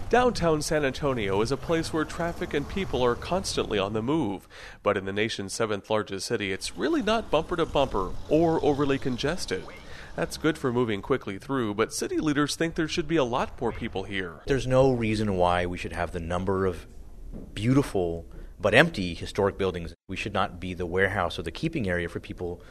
Downtown San Antonio is a place where traffic and people are constantly on the move. But in the nation's seventh largest city, it's really not bumper to bumper or overly congested. That's good for moving quickly through, but city leaders think there should be a lot more people here. There's no reason why we should have the number of beautiful but empty historic buildings. We should not be the warehouse or the keeping area for people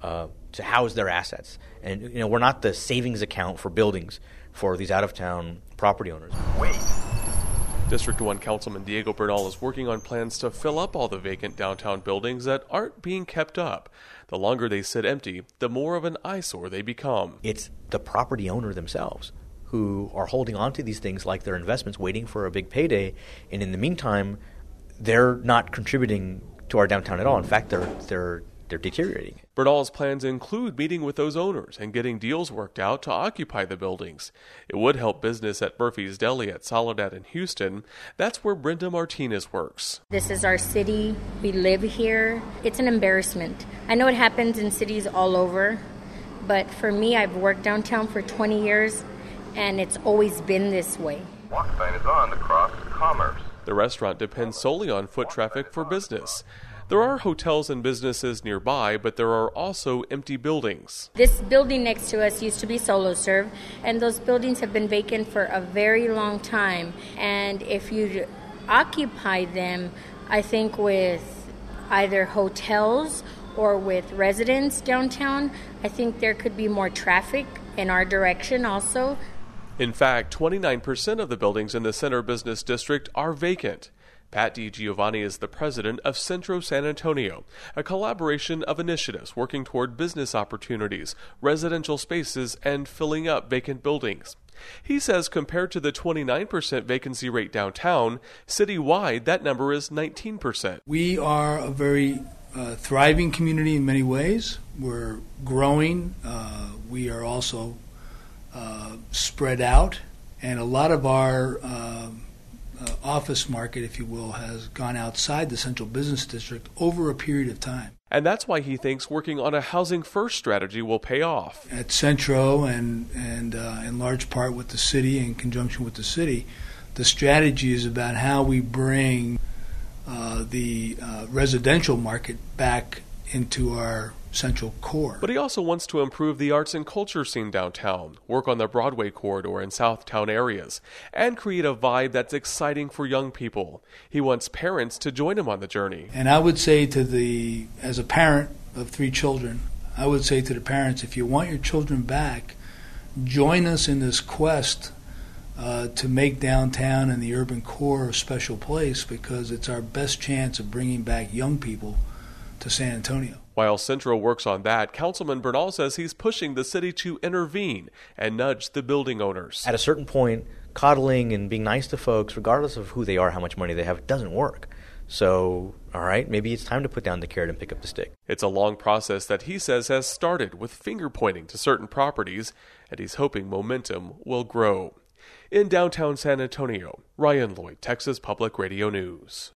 to house their assets. And we're not the savings account for buildings for these out-of-town property owners. Wait. District 1 Councilman Diego Bernal is working on plans to fill up all the vacant downtown buildings that aren't being kept up. The longer they sit empty, the more of an eyesore they become. It's the property owner themselves who are holding on to these things like their investments, waiting for a big payday, and in the meantime, they're not contributing to our downtown at all. In fact, they're deteriorating. Bernal's plans include meeting with those owners and getting deals worked out to occupy the buildings. It would help business at Murphy's Deli at Soledad in Houston. That's where Brenda Martinez works. This is our city. We live here. It's an embarrassment. I know it happens in cities all over, but for me, I've worked downtown for 20 years, and it's always been this way. Walk sign is on across Commerce. The restaurant depends solely on foot traffic for business. There are hotels and businesses nearby, but there are also empty buildings. This building next to us used to be Solo Serve, and those buildings have been vacant for a very long time. And if you occupy them, I think with either hotels or with residents downtown, I think there could be more traffic in our direction also. In fact, 29% of the buildings in the Center Business District are vacant. Pat DiGiovanni is the president of Centro San Antonio, a collaboration of initiatives working toward business opportunities, residential spaces, and filling up vacant buildings. He says compared to the 29% vacancy rate downtown, citywide that number is 19%. We are a very thriving community in many ways. We're growing. We are also spread out, and a lot of our office market, if you will, has gone outside the Central Business District over a period of time. And that's why he thinks working on a housing first strategy will pay off. At Centro and in large part with the city, in conjunction with the city, the strategy is about how we bring the residential market back into our central core. But he also wants to improve the arts and culture scene downtown, work on the Broadway corridor and Southtown areas, and create a vibe that's exciting for young people. He wants parents to join him on the journey. And I would say as a parent of 3 children, I would say to the parents, if you want your children back, join us in this quest to make downtown and the urban core a special place, because it's our best chance of bringing back young people to San Antonio. While Centro works on that, Councilman Bernal says he's pushing the city to intervene and nudge the building owners. At a certain point, coddling and being nice to folks, regardless of who they are, how much money they have, doesn't work. So, all right, maybe it's time to put down the carrot and pick up the stick. It's a long process that he says has started with finger pointing to certain properties, and he's hoping momentum will grow. In downtown San Antonio, Ryan Lloyd, Texas Public Radio News.